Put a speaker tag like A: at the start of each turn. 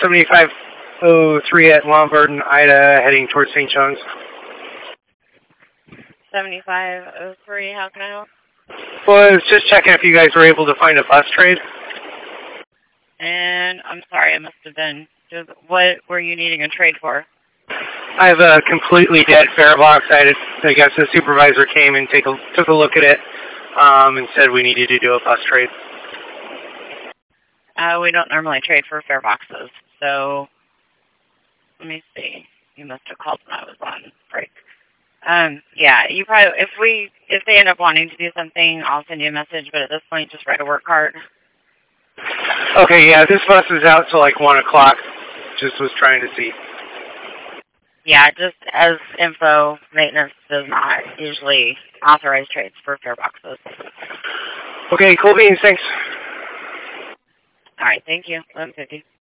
A: 7503 at Lombard and Ida, heading towards St. John's.
B: 7503, how can I help?
A: Well, I was just checking if you guys were able to find a bus trade.
B: And I'm sorry, it must have been. What were you needing a trade for?
A: I have a completely dead fare box. I guess the supervisor came and took a look at it and said we needed to do a bus trade.
B: We don't normally trade for fare boxes, so let me see. You must have called when I was on break. Yeah, you probably if they end up wanting to do something, I'll send you a message. But at this point, just write a work card.
A: Okay, yeah, this bus is out till like 1 o'clock. Just was trying to see.
B: Yeah, just as info, maintenance does not usually authorize trades for fare boxes.
A: Okay, cool beans, thanks.
B: All right, thank you. 11:50.